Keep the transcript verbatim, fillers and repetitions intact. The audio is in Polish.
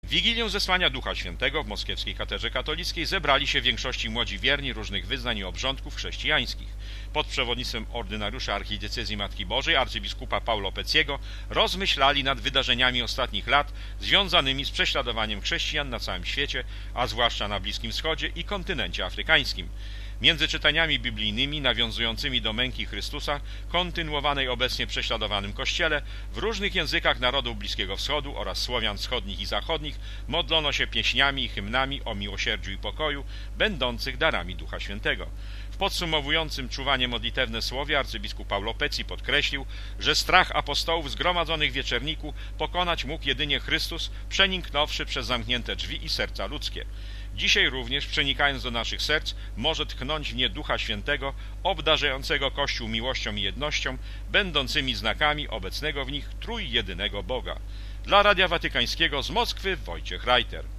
W Wigilię zesłania Ducha Świętego w moskiewskiej katedrze katolickiej zebrali się w większości młodzi wierni różnych wyznań i obrządków chrześcijańskich. Pod przewodnictwem ordynariusza archidiecezji Matki Bożej, arcybiskupa Paulo Pecciego, rozmyślali nad wydarzeniami ostatnich lat związanymi z prześladowaniem chrześcijan na całym świecie, a zwłaszcza na Bliskim Wschodzie i kontynencie afrykańskim. Między czytaniami biblijnymi nawiązującymi do męki Chrystusa, kontynuowanej obecnie w prześladowanym Kościele, w różnych językach narodów Bliskiego Wschodu oraz Słowian wschodnich i zachodnich modlono się pieśniami i hymnami o miłosierdziu i pokoju, będących darami Ducha Świętego. W podsumowującym czuwanie modlitewne słowie arcybiskup Paulo Pecci podkreślił, że strach apostołów zgromadzonych w wieczerniku pokonać mógł jedynie Chrystus, przeniknąwszy przez zamknięte drzwi i serca ludzkie. Dzisiaj również, przenikając do naszych serc, może tchnąć w nie Ducha Świętego, obdarzającego Kościół miłością i jednością, będącymi znakami obecnego w nich trójjedynego Boga. Dla Radia Watykańskiego z Moskwy Wojciech Reiter.